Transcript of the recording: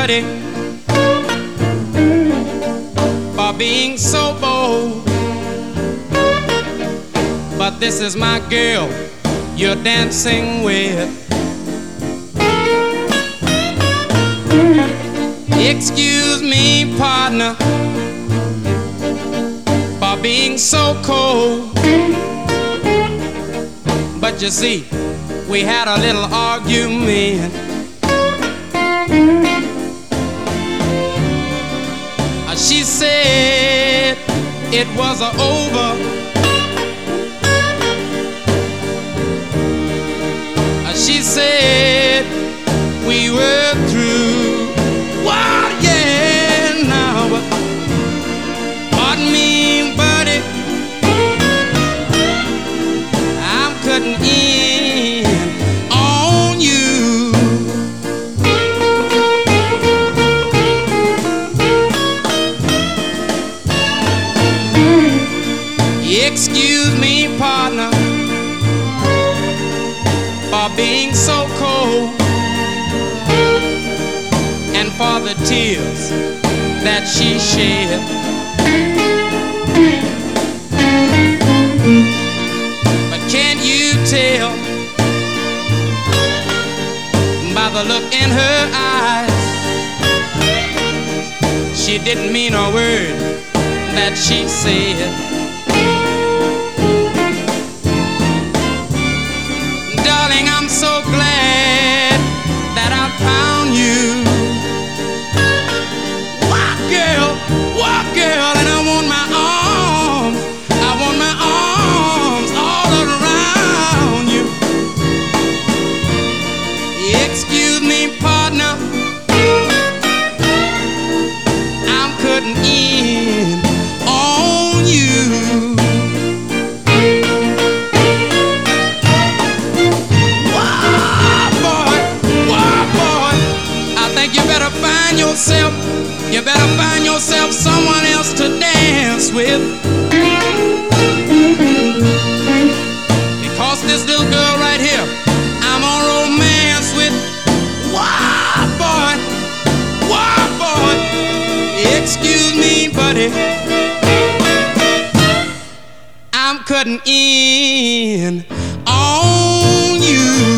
buddy, for being so bold. But this is my girl you're dancing with. Excuse me, partner, for being so cold. But you see, we had a little argument. She said it was over. She said we were through. Wow, yeah, now, but pardon me, buddy, I'm cutting in on you. Excuse me, partner, for being so cold, and for the tears that she shed. But can't you tell by the look in her eyes, she didn't mean a word that she said. Darling, I'm so glad that I found you. Walk, girl, and I want my arms all around you. Excuse me, partner, I'm cutting in on you. You better find yourself someone else to dance with, because this little girl right here, I'm on romance with. Why, boy, excuse me, buddy, I'm cutting in on you.